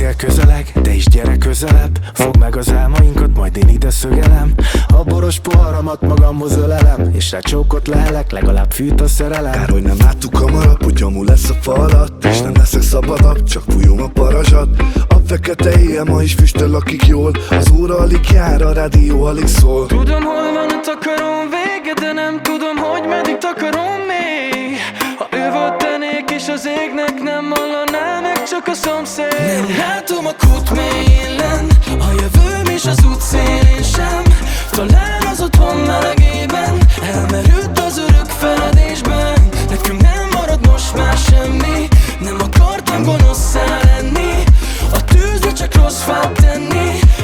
reggel közeleg, te is gyere közelebb. Fogd meg az álmainkat, majd én ide szögelem. A boros poharamat magamhoz ölelem, és rá csókot lehelek, legalább fűt a szerelem. Kár, hogy nem láttuk hamarabb, hogy gyanú lesz a fa alatt, és nem leszek szabadabb, csak fújom a parazsat. A fekete éjjel ma is füstöl, lakik jól. Az óra alig jár, a rádió alig szól. Tudom, hol van a takarom vége, de nem tudom, hogy meddig takarom még. Ha ő volt tennék, és az égnek nem hallaná meg, csak a szomszéd. Nem látom a kút mélyén lenn, a jövőm és az út szélén sem. Talán